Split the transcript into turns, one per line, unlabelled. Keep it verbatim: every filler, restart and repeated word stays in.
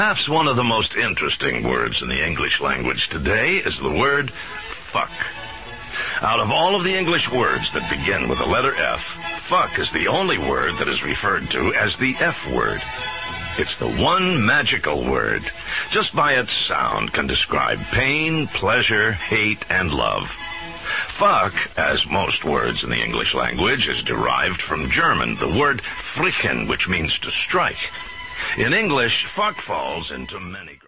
Perhaps one of the most interesting words in the English language today is the word fuck. Out of all of the English words that begin with the letter F, fuck is the only word that is referred to as the F word. It's the one magical word. Just by its sound can describe pain, pleasure, hate, and love. Fuck, as most words in the English language, is derived from German, the word frichen, which means to strike. In English, fuck falls into many